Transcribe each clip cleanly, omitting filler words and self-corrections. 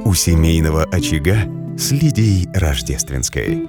У семейного очага с Лидией Рождественской.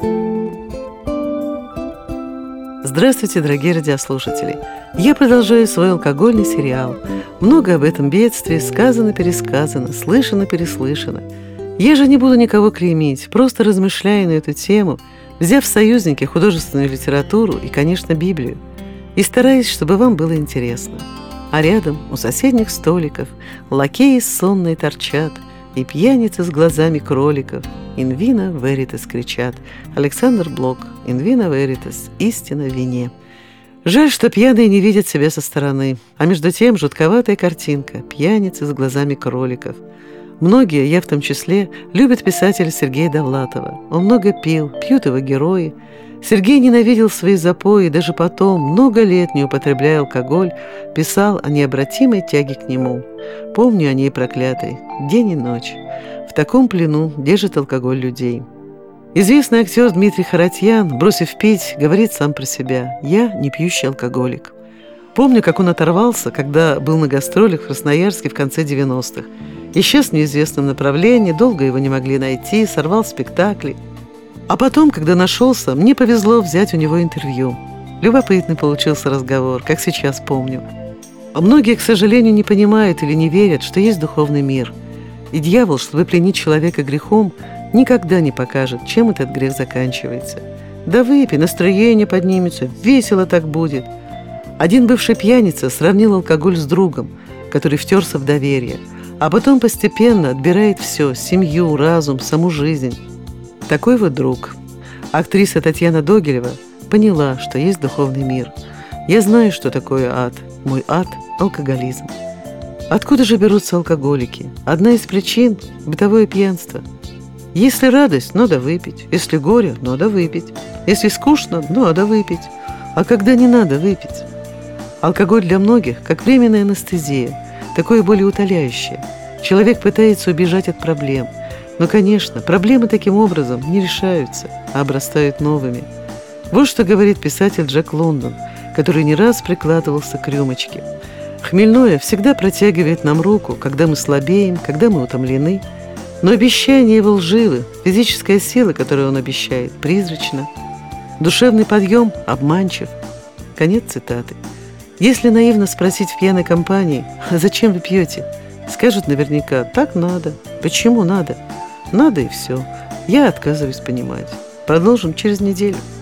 Здравствуйте, дорогие радиослушатели! Я продолжаю свой алкогольный сериал. Много об этом бедствии сказано-пересказано, слышано-переслышано. Я же не буду никого клеймить, просто размышляю на эту тему, взяв в союзники художественную литературу и, конечно, Библию, и стараюсь, чтобы вам было интересно. А рядом, у соседних столиков, лакеи сонные торчат, и пьяницы с глазами кроликов. «In vino veritas» кричат. Александр Блок. «In vino veritas» – истина в вине. Жаль, что пьяные не видят себя со стороны, а между тем жутковатая картинка – пьяницы с глазами кроликов. Многие, я в том числе, любят писателя Сергея Довлатова. Он много пил, пьют его герои. Сергей ненавидел свои запои и даже потом, много лет не употребляя алкоголь, писал о необратимой тяге к нему. Помню о ней проклятой, день и ночь. В таком плену держит алкоголь людей. Известный актер Дмитрий Харатьян, бросив пить, говорит сам про себя: «Я не пьющий алкоголик». Помню, как он оторвался, когда был на гастролях в Красноярске в конце 90-х. Исчез в неизвестном направлении, долго его не могли найти, сорвал спектакли. А потом, когда нашелся, мне повезло взять у него интервью. Любопытный получился разговор, как сейчас помню. А многие, к сожалению, не понимают или не верят, что есть духовный мир. И дьявол, чтобы пленить человека грехом, никогда не покажет, чем этот грех заканчивается. Да выпей, настроение поднимется, весело так будет. Один бывший пьяница сравнил алкоголь с другом, который втерся в доверие, а потом постепенно отбирает все – семью, разум, саму жизнь. Такой вот друг. Актриса Татьяна Догилева поняла, что есть духовный мир. Я знаю, что такое ад. Мой ад – алкоголизм. Откуда же берутся алкоголики? Одна из причин – бытовое пьянство. Если радость – надо выпить. Если горе – надо выпить. Если скучно – надо выпить. А когда не надо выпить? Алкоголь для многих – как временная анестезия, такое болеутоляющее. Человек пытается убежать от проблем. Но, конечно, проблемы таким образом не решаются, а обрастают новыми. Вот что говорит писатель Джек Лондон, который не раз прикладывался к рюмочке. Хмельное всегда протягивает нам руку, когда мы слабеем, когда мы утомлены. Но обещания его лживы, физическая сила, которую он обещает, призрачна. Душевный подъем обманчив. Конец цитаты. Если наивно спросить в пьяной компании: «А зачем вы пьете?», скажут наверняка: «Так надо». Почему надо? Надо и все. Я отказываюсь понимать. Продолжим через неделю.